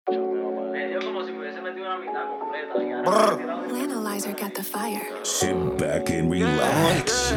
Me dio como si me hubiese metido una mitad completa. Y ahora Analyzer got the fire. Sit back and relax.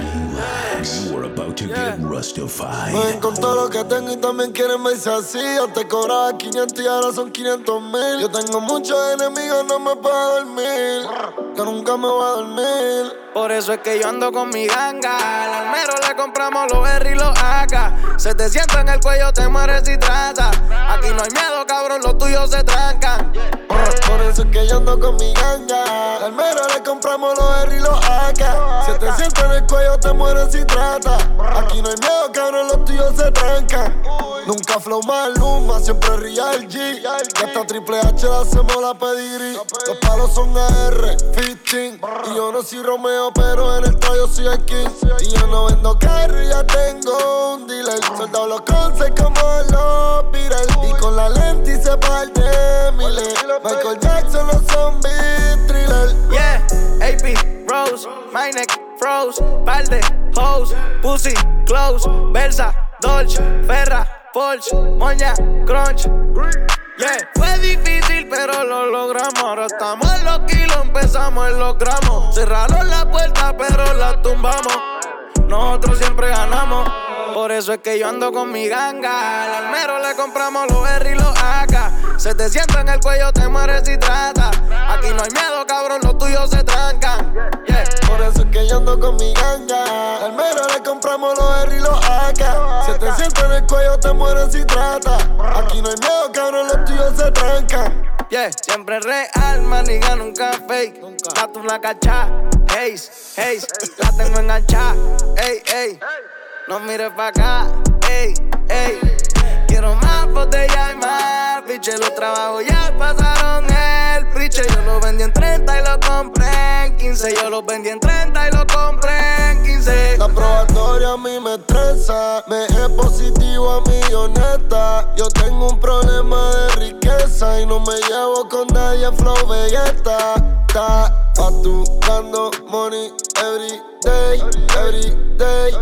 You are about to get rustified. Me ven con todo lo que tengo y también quieren verse así. Antes cobraba 500 y ahora son 500,000. Yo tengo muchos enemigos, no me puedo dormir. Yo nunca me voy a dormir. Por eso es que yo ando con mi ganga. Al almero le compramos los R y los AK. 700 en el cuello, te mueres si trata. Aquí no hay miedo, cabrón, los tuyos se trancan. Por eso es que yo ando con mi ganga. Al almero le compramos los R y los AK. 700 en el cuello, te mueres si trata. Aquí no hay miedo, cabrón, los tuyos se trancan. Nunca flow Maluma, siempre Real G. Y hasta Triple H le hacemos la pedigrí. Los palos son AR, 15. Y yo no soy Romeo, pero en el tallo soy el King. Y yo no vendo carro, ya tengo un dealer. Soldado los concepts como los Beatles. Y con la lente hice par de miles. Michael Jackson, los zombies, thriller. Yeah, AP, Rose, my neck froze. Par de hoes, pussy, close. Versa, Dolce, Ferra, Porsche, Moña, Crunch. Yeah, fue difícil pero lo logramos. Ahora estamos en los kilos, empezamos en los gramos. Cerraron la puerta pero la tumbamos. Nosotros siempre ganamos. Por eso es que yo ando con mi ganga. Al almero le compramos los R y los AK. 700 en el cuello, te mueres si trata. Aquí no hay miedo, cabrón, los tuyos se trancan. Yeah. Por eso es que yo ando con mi ganga. Al almero le compramos los R y los AK. 700 en el cuello, te mueres si trata. Aquí no hay miedo, cabrón, los tuyos se trancan. Yeah, siempre real, maniga, nunca fake. Gato una cachá, haze, haze. La tengo enganchada, ey, ey. No mires pa' acá, ey, ey. Quiero más botella y más piche. Los trabajos ya pasaron el priche. Yo lo vendí en 30 y lo compré en 15. Yo lo vendí en 30 y lo compré en 15. La probatoria a mí me estresa. Me es positivo a mi honesta. Yo tengo un problema de riqueza y no me llevo con nadie, flow Vegeta. Está facturando money every day, every day.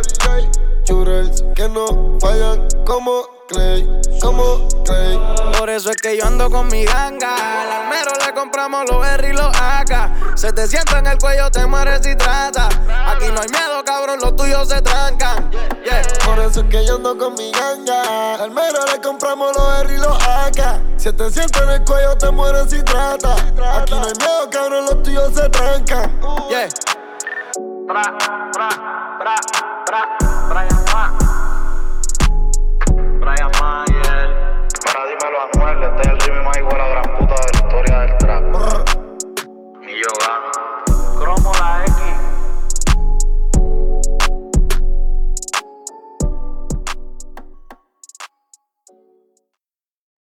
Churels que no fallan como Clay, como Clay. Por eso es que yo ando con mi ganga. Al almero le compramos los R y los AK. 700 en el cuello, te mueres si trata. Aquí no hay miedo, cabrón, los tuyos se trancan. Yeah. Por eso es que yo ando con mi ganga. Al almero le compramos los R y los AK. 700 en el cuello, te mueres si trata. Aquí no hay miedo, cabrón, los tuyos se trancan. Yeah. Brian Mayer. Para dímelo a Anuel, este es el ritmo más igual